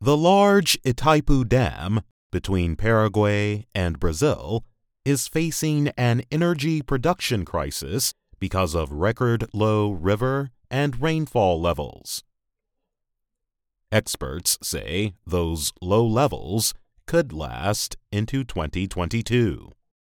The large Itaipu Dam between Paraguay and Brazil is facing an energy production crisis because of record low river and rainfall levels. Experts say those low levels could last into 2022.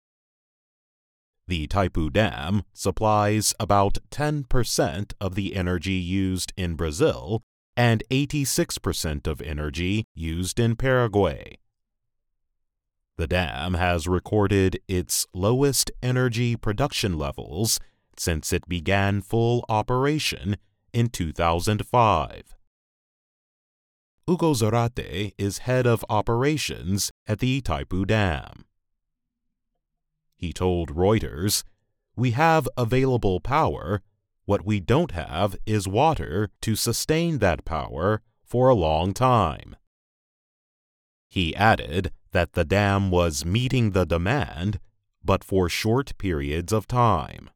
The Itaipu Dam supplies about 10% of the energy used in Brazil and 86% of energy used in Paraguay. The dam has recorded its lowest energy production levels since it began full operation in 2005. Hugo Zarate is head of operations at the Itaipu Dam. He told Reuters, "We have available power. What we don't have is water to sustain that power for a long time." He added that the dam was meeting the demand, but for short periods of time.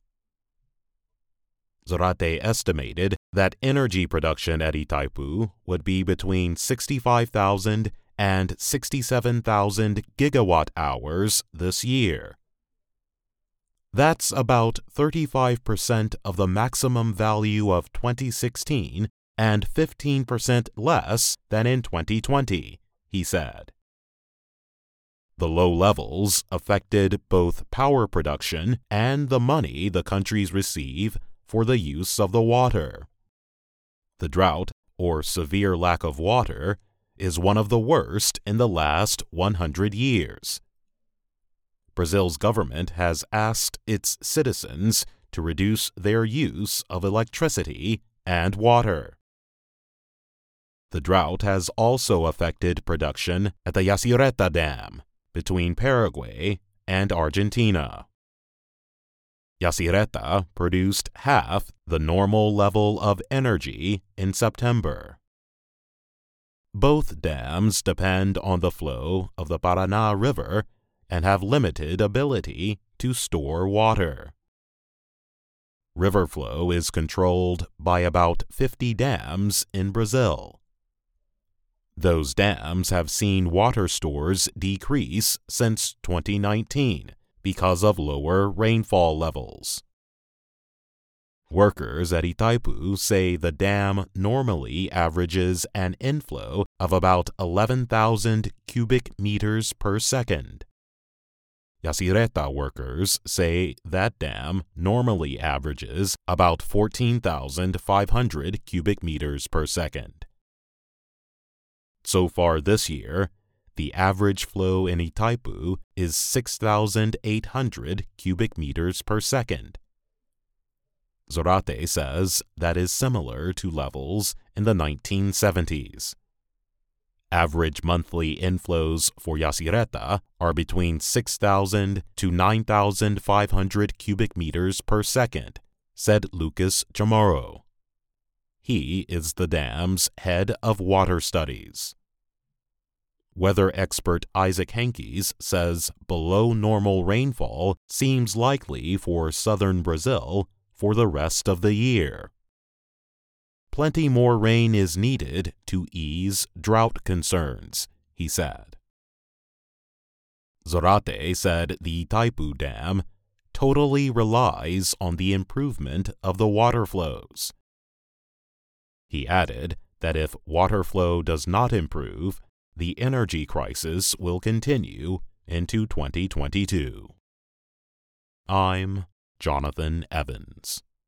Zarate estimated that energy production at Itaipu would be between 65,000 and 67,000 gigawatt hours this year. That's about 35% of the maximum value of 2016 and 15% less than in 2020, he said. The low levels affected both power production and the money the countries receive for the use of the water. The drought, or severe lack of water, is one of the worst in the last 100 years. Brazil's government has asked its citizens to reduce their use of electricity and water. The drought has also affected production at the Yacyretá Dam between Paraguay and Argentina. Yacyretá produced half the normal level of energy in September. Both dams depend on the flow of the Paraná River and have limited ability to store water. River flow is controlled by about 50 dams in Brazil. Those dams have seen water stores decrease since 2019 because of lower rainfall levels. Workers at Itaipu say the dam normally averages an inflow of about 11,000 cubic meters per second. Yacyretá workers say that dam normally averages about 14,500 cubic meters per second. So far this year, the average flow in Itaipu is 6,800 cubic meters per second. Zarate says that is similar to levels in the 1970s. Average monthly inflows for Yacyretá are between 6,000 to 9,500 cubic meters per second, said Lucas Chamorro. He is the dam's head of water studies. Weather expert Isaac Henkes says below normal rainfall seems likely for southern Brazil for the rest of the year. Plenty more rain is needed to ease drought concerns, he said. Zarate said the Itaipu Dam totally relies on the improvement of the water flows. He added that if water flow does not improve, the energy crisis will continue into 2022. I'm Jonathan Evans.